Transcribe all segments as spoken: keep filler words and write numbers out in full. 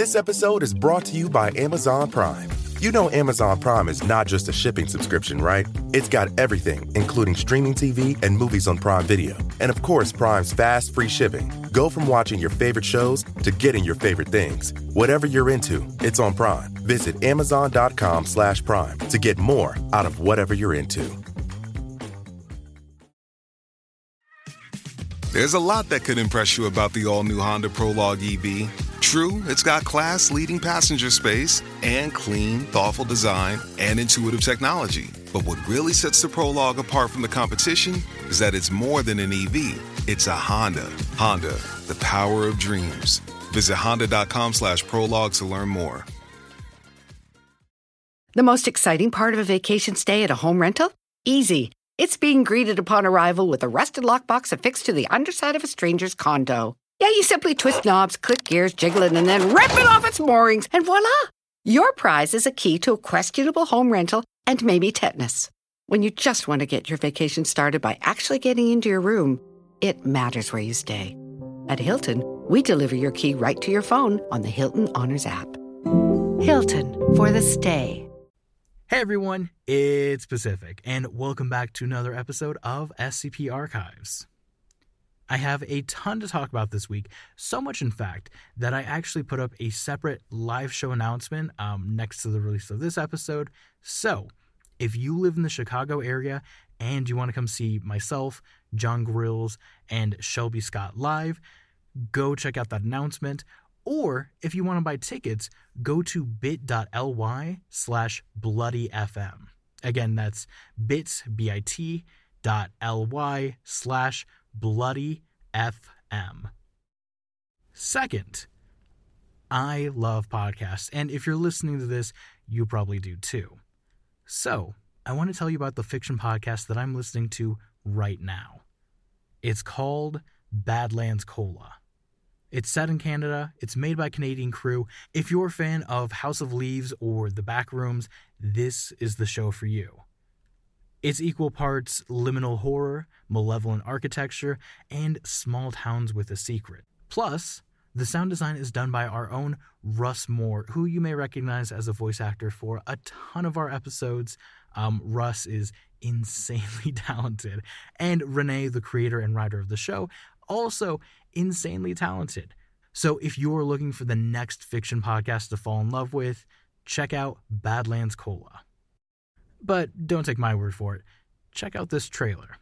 This episode is brought to you by Amazon Prime. You know Amazon Prime is not just a shipping subscription, right? It's got everything, including streaming T V and movies on Prime Video. And of course, Prime's fast, free shipping. Go from watching your favorite shows to getting your favorite things. Whatever you're into, it's on Prime. Visit amazon.com slash prime to get more out of whatever you're into. There's a lot that could impress you about the all-new Honda Prologue E V. True, it's got class-leading passenger space and clean, thoughtful design and intuitive technology. But what really sets the Prologue apart from the competition is that it's more than an E V. It's a Honda. Honda, the power of dreams. Visit honda.com slash prologue to learn more. The most exciting part of a vacation stay at a home rental? Easy. It's being greeted upon arrival with a rusted lockbox affixed to the underside of a stranger's condo. Yeah, you simply twist knobs, click gears, jiggle it, and then rip it off its moorings, and voila! Your prize is a key to a questionable home rental and maybe tetanus. When you just want to get your vacation started by actually getting into your room, it matters where you stay. At Hilton, we deliver your key right to your phone on the Hilton Honors app. Hilton, for the stay. Hey everyone, it's Pacific, and welcome back to another episode of S C P Archives. I have a ton to talk about this week, so much in fact that I actually put up a separate live show announcement um, next to the release of this episode. So, if you live in the Chicago area and you want to come see myself, John Grills, and Shelby Scott live, go check out that announcement. Or if you want to buy tickets, go to bit.ly slash bloodyfm. Again, that's bit, B-I-T, dot L-Y slash bloodyfm. Second, I love podcasts, and if you're listening to this, you probably do too. So, I want to tell you about the fiction podcast that I'm listening to right now. It's called Badlands Cola. It's set in Canada, it's made by a Canadian crew. If you're a fan of House of Leaves or The Backrooms, this is the show for you. It's equal parts liminal horror, malevolent architecture, and small towns with a secret. Plus, the sound design is done by our own Russ Moore, who you may recognize as a voice actor for a ton of our episodes. Um, Russ is insanely talented. And Renee, the creator and writer of the show, also insanely talented. So if you're looking for the next fiction podcast to fall in love with, check out Badlands Cola. But don't take my word for it. Check out this trailer.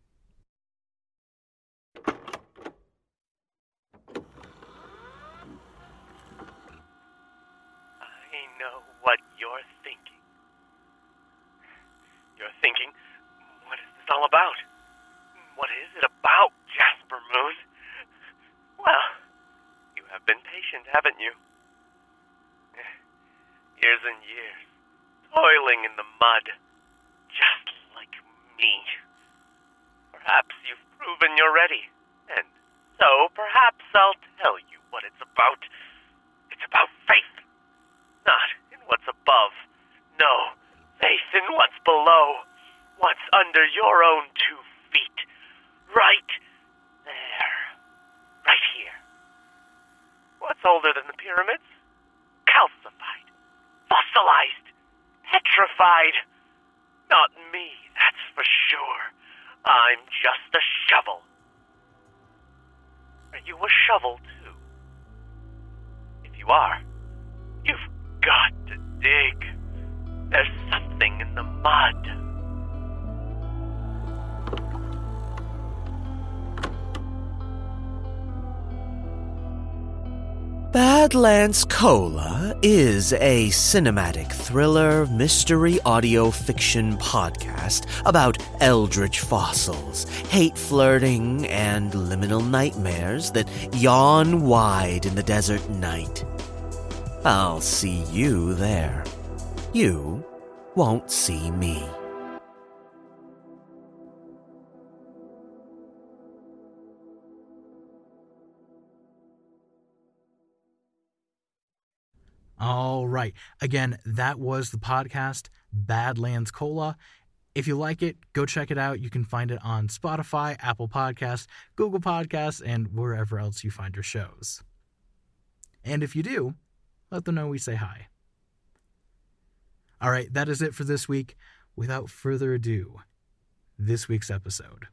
I know what you're thinking. You're thinking, what is this all about? What is it about, Jasper Moon? Well, you have been patient, haven't you? Years and years, toiling in the mud, just like me. Perhaps you've proven you're ready, and so perhaps I'll tell you what it's about. It's about faith. Not in what's above. No, faith in what's below. What's under your own two feet. Right there. Right here. What's older than the pyramids? Calcified. Fossilized. Petrified. Not me, that's for sure. I'm just a shovel. Are you a shovel, too? If you are, you've got to dig. There's something in the mud. Badlands Cola is a cinematic thriller mystery audio fiction podcast about eldritch fossils, hate flirting, and liminal nightmares that yawn wide in the desert night. I'll see you there. You won't see me. All right. Again, that was the podcast Badlands Cola. If you like it, go check it out. You can find it on Spotify, Apple Podcasts, Google Podcasts, and wherever else you find your shows. And if you do, let them know we say hi. All right, that is it for this week. Without further ado, this week's episode.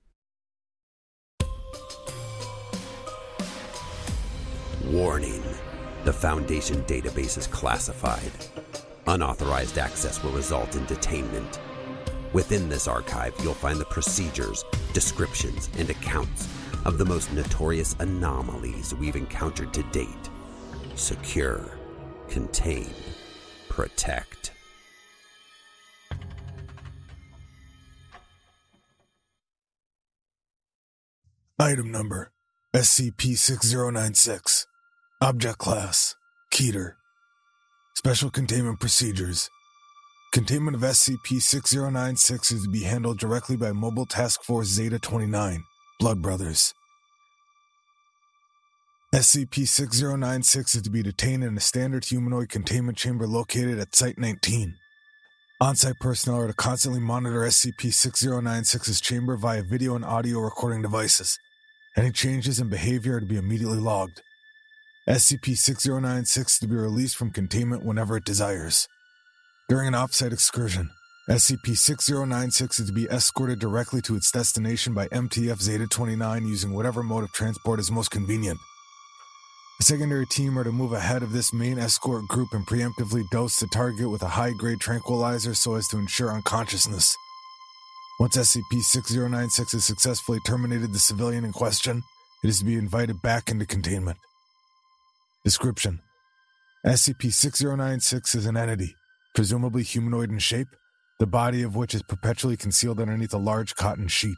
Warning. The Foundation database is classified. Unauthorized access will result in detainment. Within this archive, you'll find the procedures, descriptions, and accounts of the most notorious anomalies we've encountered to date. Secure, contain, protect. Item number, S C P six zero nine six. Object class, Keter. Special containment procedures. Containment of S C P six zero nine six is to be handled directly by Mobile Task Force Zeta twenty-nine, Blood Brothers. S C P six zero nine six is to be detained in a standard humanoid containment chamber located at Site nineteen. On-site personnel are to constantly monitor S C P six zero nine six's chamber via video and audio recording devices. Any changes in behavior are to be immediately logged. S C P six zero nine six is to be released from containment whenever it desires. During an off-site excursion, S C P six zero nine six is to be escorted directly to its destination by M T F Zeta twenty-nine using whatever mode of transport is most convenient. A secondary team are to move ahead of this main escort group and preemptively dose the target with a high-grade tranquilizer so as to ensure unconsciousness. Once S C P six zero nine six has successfully terminated the civilian in question, it is to be invited back into containment. Description: S C P six zero nine six is an entity, presumably humanoid in shape, the body of which is perpetually concealed underneath a large cotton sheet.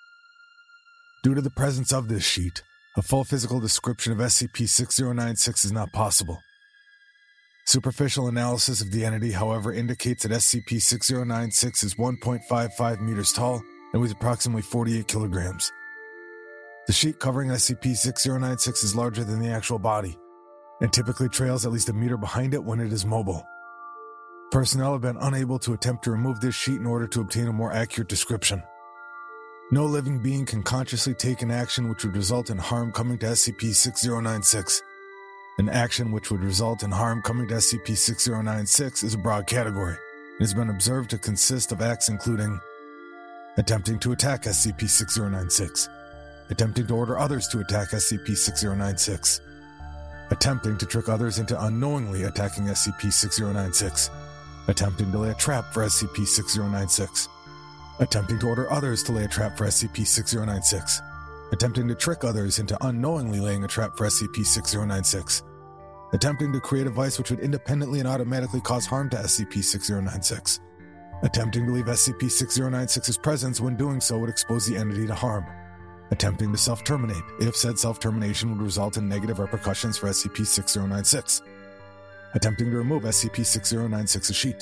Due to the presence of this sheet, a full physical description of S C P six zero nine six is not possible. Superficial analysis of the entity, however, indicates that S C P six zero nine six is one point five five meters tall and weighs approximately forty-eight kilograms. The sheet covering S C P six zero nine six is larger than the actual body, and typically trails at least a meter behind it when it is mobile. Personnel have been unable to attempt to remove this sheet in order to obtain a more accurate description. No living being can consciously take an action which would result in harm coming to S C P six zero nine six. An action which would result in harm coming to S C P six zero nine six is a broad category, and has been observed to consist of acts including attempting to attack S C P six zero nine six, attempting to order others to attack S C P six zero nine six, attempting to trick others into unknowingly attacking S C P six zero nine six, attempting to lay a trap for S C P six zero nine six, attempting to order others to lay a trap for S C P six zero nine six, attempting to trick others into unknowingly laying a trap for S C P six zero nine six, attempting to create a device which would independently and automatically cause harm to S C P six zero nine six, attempting to leave S C P six zero nine six's presence when doing so would expose the entity to harm, attempting to self-terminate if said self-termination would result in negative repercussions for S C P six zero nine six, attempting to remove S C P six zero nine six's sheet.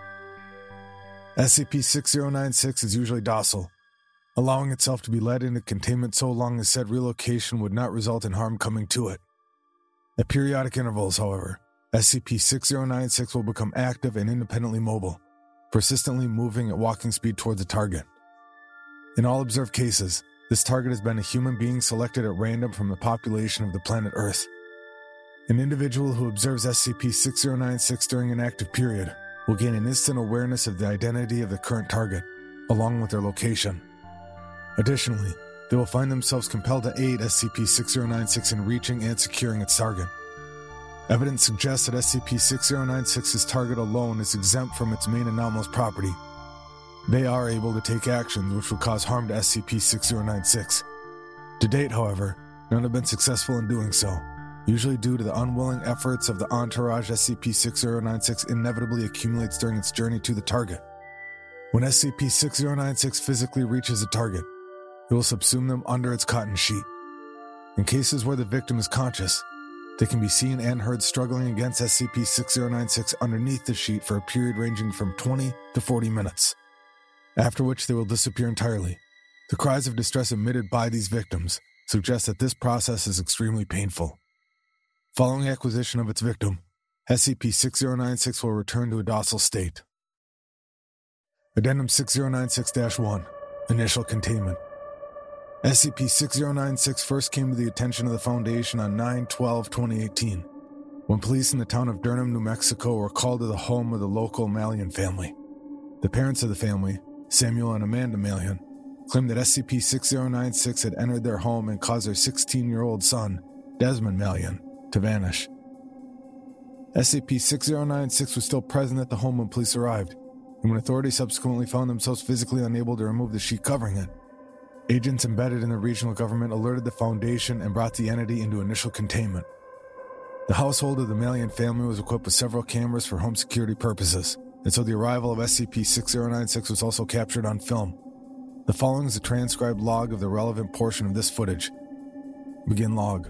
S C P six zero nine six is usually docile, allowing itself to be led into containment so long as said relocation would not result in harm coming to it. At periodic intervals, however, S C P six zero nine six will become active and independently mobile, persistently moving at walking speed towards the target. In all observed cases, this target has been a human being selected at random from the population of the planet Earth. An individual who observes S C P six zero nine six during an active period will gain an instant awareness of the identity of the current target, along with their location. Additionally, they will find themselves compelled to aid S C P six zero nine six in reaching and securing its target. Evidence suggests that S C P six zero nine six's target alone is exempt from its main anomalous property. They are able to take actions which will cause harm to S C P six zero nine six. To date, however, none have been successful in doing so, usually due to the unwilling efforts of the entourage S C P six zero nine six inevitably accumulates during its journey to the target. When S C P six zero nine six physically reaches the target, it will subsume them under its cotton sheet. In cases where the victim is conscious, they can be seen and heard struggling against S C P six zero nine six underneath the sheet for a period ranging from twenty to forty minutes, after which they will disappear entirely. The cries of distress emitted by these victims suggest that this process is extremely painful. Following acquisition of its victim, S C P six zero nine six will return to a docile state. Addendum six zero nine six dash one, Initial Containment. S C P six zero nine six first came to the attention of the Foundation on nine twelve twenty eighteen. when police in the town of Durham, New Mexico were called to the home of the local Malian family. The parents of the family, Samuel and Amanda Malian, claimed that S C P six zero nine six had entered their home and caused their sixteen-year-old son, Desmond Malian, to vanish. S C P six zero nine six was still present at the home when police arrived, and when authorities subsequently found themselves physically unable to remove the sheet covering it, agents embedded in the regional government alerted the Foundation and brought the entity into initial containment. The household of the Malian family was equipped with several cameras for home security purposes, and so the arrival of S C P six zero nine six was also captured on film. The following is a transcribed log of the relevant portion of this footage. Begin log.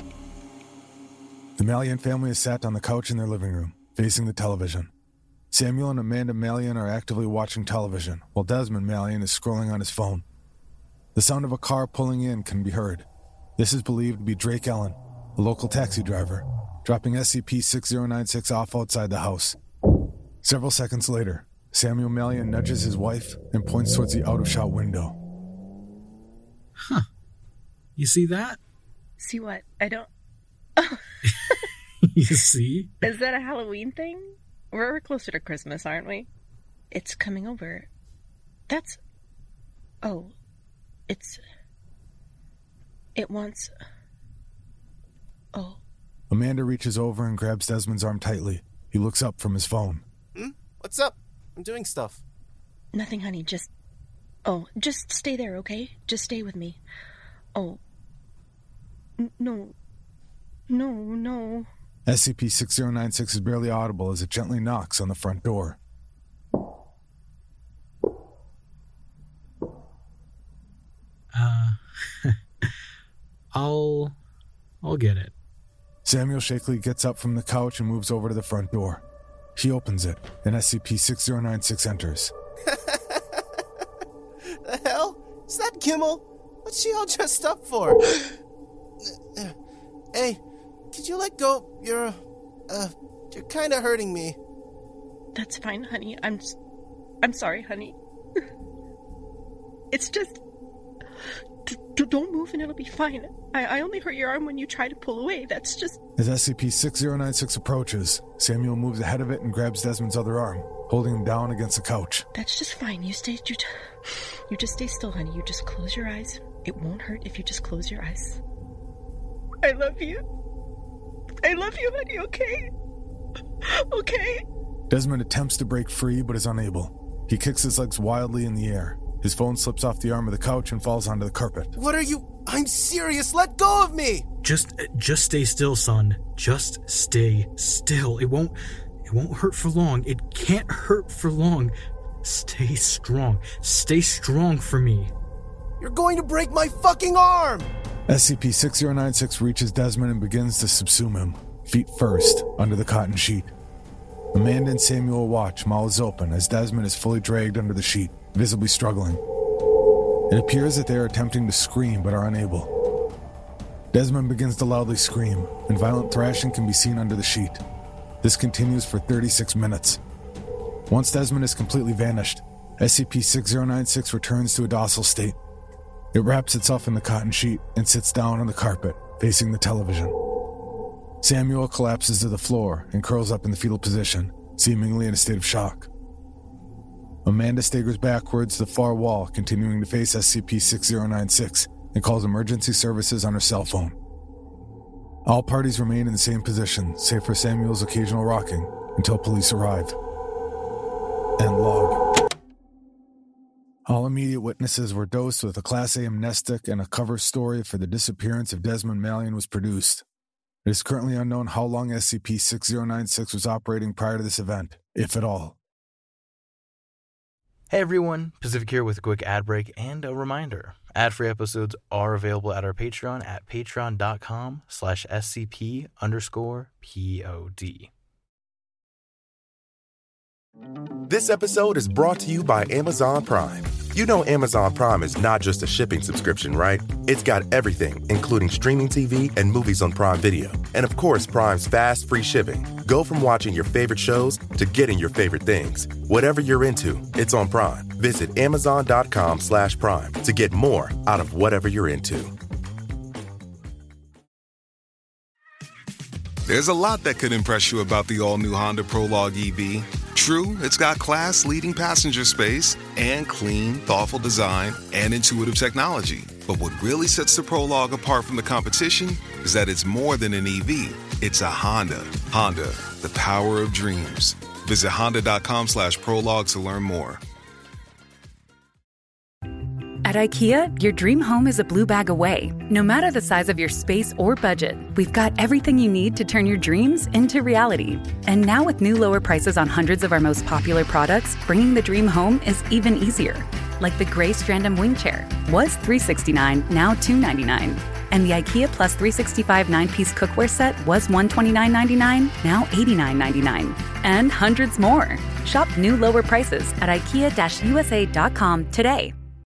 The Malian family is sat on the couch in their living room, facing the television. Samuel and Amanda Malian are actively watching television, while Desmond Malian is scrolling on his phone. The sound of a car pulling in can be heard. This is believed to be Drake Ellen, a local taxi driver, dropping S C P six zero nine six off outside the house. Several seconds later, Samuel Malian nudges his wife and points towards the out-of-shot window. Huh. You see that? See what? I don't... You see? Is that a Halloween thing? We're closer to Christmas, aren't we? It's coming over. That's... Oh. It's... It wants... Oh. Amanda reaches over and grabs Desmond's arm tightly. He looks up from his phone. Hmm? What's up? I'm doing stuff. Nothing, honey. Just... Oh, just stay there, okay? Just stay with me. Oh. N- no. No, no. S C P six zero nine six is barely audible as it gently knocks on the front door. Uh, I'll... I'll get it. Samuel shakily gets up from the couch and moves over to the front door. He opens it, and S C P six zero nine six enters. The hell? Is that Kimmel? What's she all dressed up for? Hey, could you let go? You're, uh, you're kind of hurting me. That's fine, honey. I'm just... I'm sorry, honey. It's just... D- d- don't move and it'll be fine. I-, I only hurt your arm when you try to pull away. That's just... As S C P six zero nine six approaches, Samuel moves ahead of it and grabs Desmond's other arm, holding him down against the couch. That's just fine. You stay... You, t- you just stay still, honey. You just close your eyes. It won't hurt if you just close your eyes. I love you. I love you, honey, okay? Okay? Desmond attempts to break free, but is unable. He kicks his legs wildly in the air. His phone slips off the arm of the couch and falls onto the carpet. What are you... I'm serious. Let go of me. Just, just stay still, son. Just stay still. It won't, it won't hurt for long. It can't hurt for long. Stay strong. Stay strong for me. You're going to break my fucking arm. S C P six zero nine six reaches Desmond and begins to subsume him, feet first, under the cotton sheet. Amanda and Samuel watch, mouths open, as Desmond is fully dragged under the sheet, visibly struggling. It appears that they are attempting to scream but are unable. Desmond begins to loudly scream, and violent thrashing can be seen under the sheet. This continues for thirty-six minutes. Once Desmond is completely vanished, S C P six zero nine six returns to a docile state. It wraps itself in the cotton sheet and sits down on the carpet, facing the television. Samuel collapses to the floor and curls up in the fetal position, seemingly in a state of shock. Amanda staggers backwards to the far wall, continuing to face S C P six zero nine six, and calls emergency services on her cell phone. All parties remain in the same position, save for Samuel's occasional rocking, until police arrive. End log. All immediate witnesses were dosed with a Class A amnestic, and a cover story for the disappearance of Desmond Malian was produced. It is currently unknown how long S C P six zero nine six was operating prior to this event, if at all. Hey everyone, Pacific here with a quick ad break and a reminder. Ad-free episodes are available at our Patreon at patreon.com slash scp underscore pod. This episode is brought to you by Amazon Prime. You know Amazon Prime is not just a shipping subscription, right? It's got everything, including streaming T V and movies on Prime Video. And of course, Prime's fast, free shipping. Go from watching your favorite shows to getting your favorite things. Whatever you're into, it's on Prime. Visit amazon.com slash prime to get more out of whatever you're into. There's a lot that could impress you about the all-new Honda Prologue E V. True, it's got class-leading passenger space and clean, thoughtful design and intuitive technology. But what really sets the Prologue apart from the competition is that it's more than an E V. It's a Honda. Honda, the power of dreams. Visit honda.com slash prologue to learn more. At IKEA, your dream home is a blue bag away. No matter the size of your space or budget, we've got everything you need to turn your dreams into reality. And now with new lower prices on hundreds of our most popular products, bringing the dream home is even easier. Like the gray Strandom wing chair, was three hundred sixty-nine dollars, now two hundred ninety-nine dollars. And the IKEA Plus three sixty-five nine-piece cookware set was one hundred twenty-nine dollars and ninety-nine cents, now eighty-nine dollars and ninety-nine cents. And hundreds more. Shop new lower prices at ikea U S A dot com today.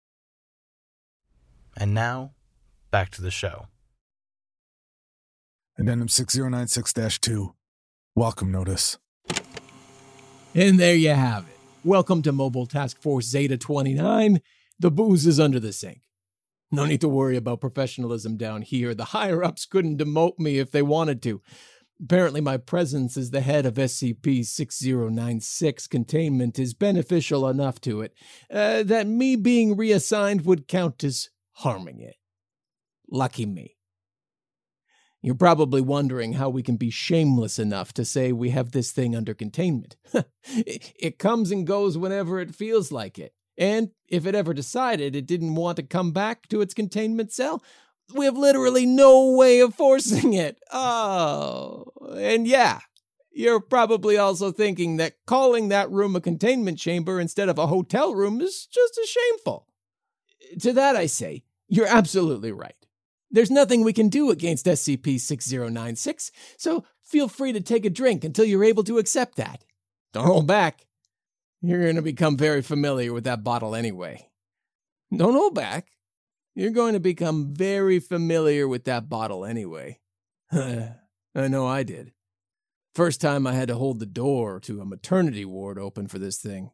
And now, back to the show. Addendum six zero nine six dash two. Welcome notice. And there you have it. Welcome to Mobile Task Force Zeta twenty-nine. The booze is under the sink. No need to worry about professionalism down here. The higher-ups couldn't demote me if they wanted to. Apparently my presence as the head of S C P six zero nine six containment is beneficial enough to it uh, that me being reassigned would count as harming it. Lucky me. You're probably wondering how we can be shameless enough to say we have this thing under containment. It comes and goes whenever it feels like it. And if it ever decided it didn't want to come back to its containment cell, we have literally no way of forcing it. Oh, and yeah, you're probably also thinking that calling that room a containment chamber instead of a hotel room is just as shameful. To that I say, you're absolutely right. There's nothing we can do against S C P six zero nine six, so feel free to take a drink until you're able to accept that. Don't hold back. You're going to become very familiar with that bottle anyway. Don't hold back. You're going to become very familiar with that bottle anyway. I know I did. First time I had to hold the door to a maternity ward open for this thing.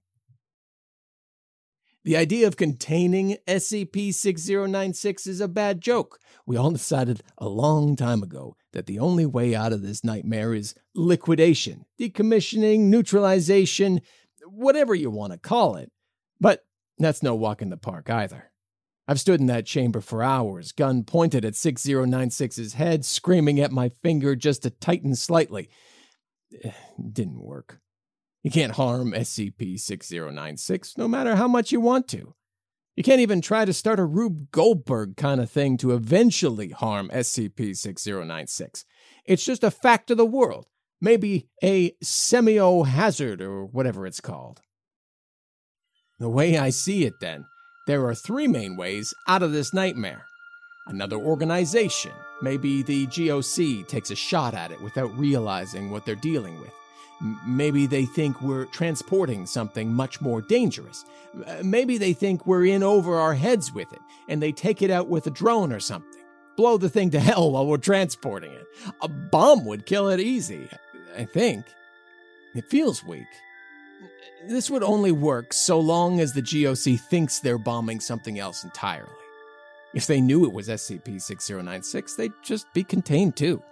The idea of containing S C P six zero nine six is a bad joke. We all decided a long time ago that the only way out of this nightmare is liquidation, decommissioning, neutralization, whatever you want to call it. But that's no walk in the park either. I've stood in that chamber for hours, gun pointed at six zero nine six's head, screaming at my finger just to tighten slightly. It didn't work. You can't harm S C P six zero nine six, no matter how much you want to. You can't even try to start a Rube Goldberg kind of thing to eventually harm S C P six zero nine six. It's just a fact of the world. Maybe a semio-hazard or whatever it's called. The way I see it, then, there are three main ways out of this nightmare. Another organization, maybe the G O C, takes a shot at it without realizing what they're dealing with. M- maybe they think we're transporting something much more dangerous. Uh, maybe they think we're in over our heads with it, and they take it out with a drone or something. Blow the thing to hell while we're transporting it. A bomb would kill it easy, I think. It feels weak. This would only work so long as the G O C thinks they're bombing something else entirely. If they knew it was S C P six zero nine six, they'd just be contained too.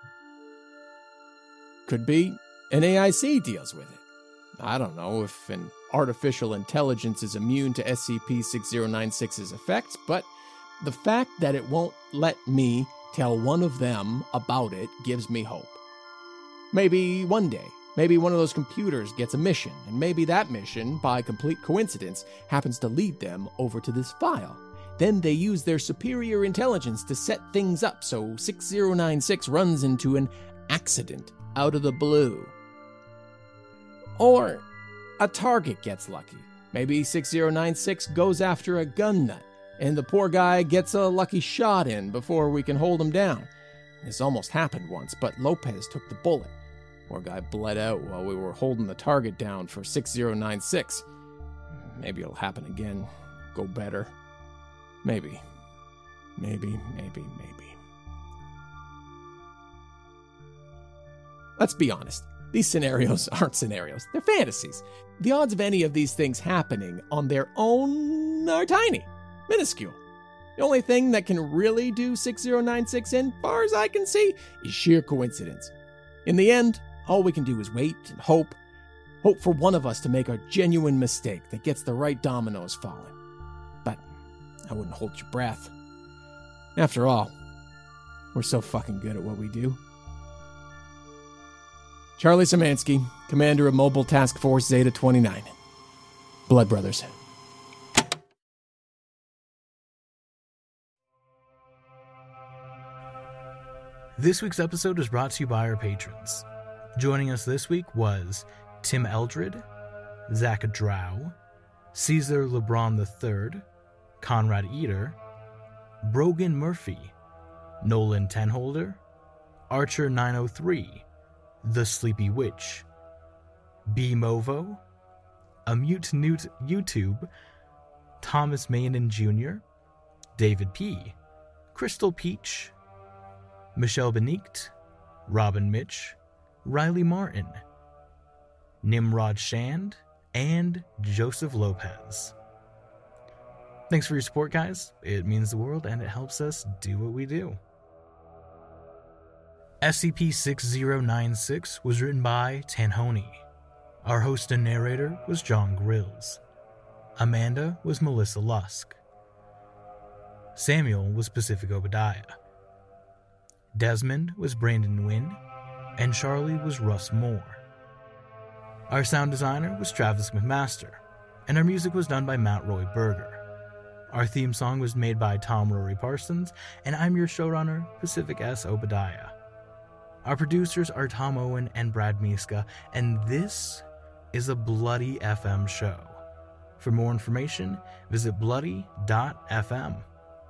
Could be N A I C deals with it. I don't know if an artificial intelligence is immune to S C P six zero nine six's effects, but the fact that it won't let me tell one of them about it gives me hope. Maybe one day, maybe one of those computers gets a mission, and maybe that mission, by complete coincidence, happens to lead them over to this file. Then they use their superior intelligence to set things up so six zero nine six runs into an accident out of the blue. Or a target gets lucky. Maybe six zero nine six goes after a gun nut, and the poor guy gets a lucky shot in before we can hold him down. This almost happened once, but Lopez took the bullet. Poor guy bled out while we were holding the target down for six zero nine six. Maybe it'll happen again. Go better. Maybe. Maybe, maybe, maybe. Let's be honest. These scenarios aren't scenarios. They're fantasies. The odds of any of these things happening on their own are tiny. Minuscule. The only thing that can really do six zero nine six in, far as I can see, is sheer coincidence. In the end, all we can do is wait and hope. Hope for one of us to make a genuine mistake that gets the right dominoes falling. But I wouldn't hold your breath. After all, we're so fucking good at what we do. Charlie Szymanski, Commander of Mobile Task Force Zeta twenty-nine. Blood Brothers. This week's episode is brought to you by our patrons. Joining us this week was Tim Eldred, Zach Drow, Caesar LeBron the third, Conrad Eater, Brogan Murphy, Nolan Tenholder, Archer nine oh three, The Sleepy Witch, B Movo, A Mute Newt YouTube, Thomas Mainen Junior, David P., Crystal Peach, Michelle Benicht, Robin Mitch, Riley Martin, Nimrod Shand, and Joseph Lopez. Thanks for your support, guys. It means the world, and it helps us do what we do. S C P sixty ninety-six was written by Tanhoney. Our host and narrator was John Grills. Amanda was Melissa Lusk. Samuel was Pacific Obadiah. Desmond was Brandon Wynn, and Charlie was Russ Moore. Our sound designer was Travis McMaster, and our music was done by Matt Roy Berger. Our theme song was made by Tom Rory Parsons, and I'm your showrunner, Pacific S. Obadiah. Our producers are Tom Owen and Brad Miska, and this is a Bloody F M show. For more information, visit bloody dot f m.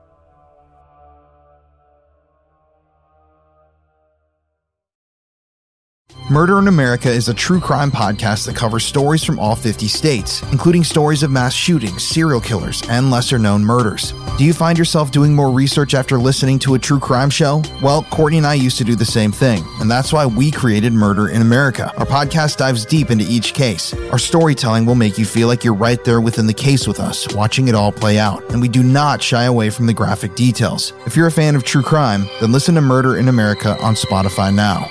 Murder in America is a true crime podcast that covers stories from all fifty states, including stories of mass shootings, serial killers, and lesser-known murders. Do you find yourself doing more research after listening to a true crime show? Well, Courtney and I used to do the same thing, and that's why we created Murder in America. Our podcast dives deep into each case. Our storytelling will make you feel like you're right there within the case with us, watching it all play out, and we do not shy away from the graphic details. If you're a fan of true crime, then listen to Murder in America on Spotify now.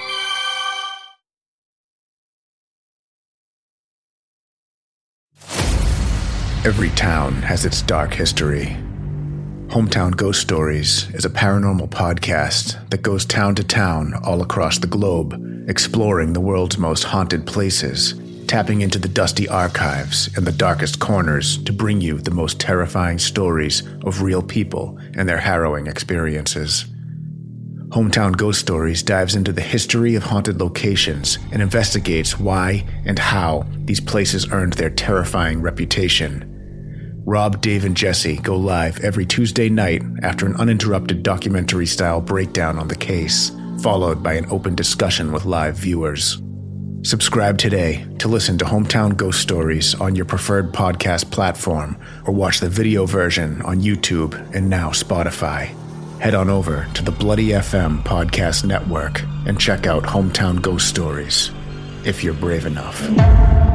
Every town has its dark history. Hometown Ghost Stories is a paranormal podcast that goes town to town all across the globe, exploring the world's most haunted places, tapping into the dusty archives and the darkest corners to bring you the most terrifying stories of real people and their harrowing experiences. Hometown Ghost Stories dives into the history of haunted locations and investigates why and how these places earned their terrifying reputation. Rob, Dave, and Jesse go live every Tuesday night after an uninterrupted documentary-style breakdown on the case, followed by an open discussion with live viewers. Subscribe today to listen to Hometown Ghost Stories on your preferred podcast platform, or watch the video version on YouTube and now Spotify. Head on over to the Bloody F M Podcast Network and check out Hometown Ghost Stories, if you're brave enough.